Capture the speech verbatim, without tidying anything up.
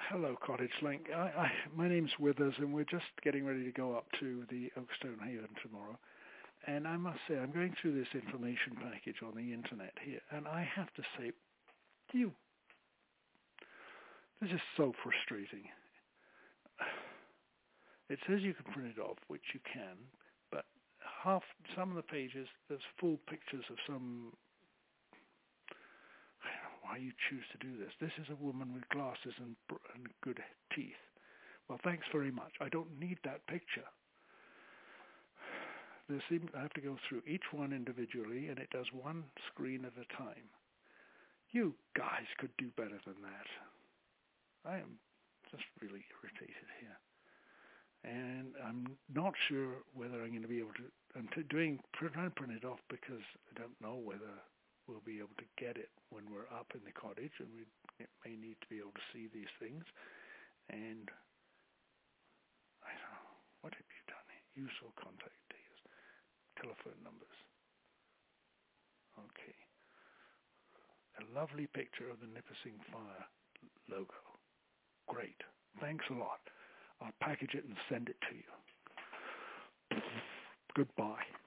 Hello, Cottage Link. I, I, my name's Withers, and we're just getting ready to go up to the Oakstone Haven tomorrow. And I must say, I'm going through this information package on the internet here, and I have to say, you, this is so frustrating. It says you can print it off, which you can, but half, some of the pages, there's full pictures of some. I don't know why you choose to do this. This is a woman with glasses and, and good teeth. Well, thanks very much. I don't need that picture. There seem, I have to go through each one individually, and it does one screen at a time. You guys could do better than that. I am just really irritated here. And I'm not sure whether I'm going to be able to, I'm t- doing, trying to print it off because I don't know whether we'll be able to get it when we're up in the cottage, and we may need to be able to see these things. And I don't know, what have you done here? Use all contact data, telephone numbers. Okay. A lovely picture of the Nipissing Fire logo. Great. Thanks a lot. I'll package it and send it to you. Goodbye.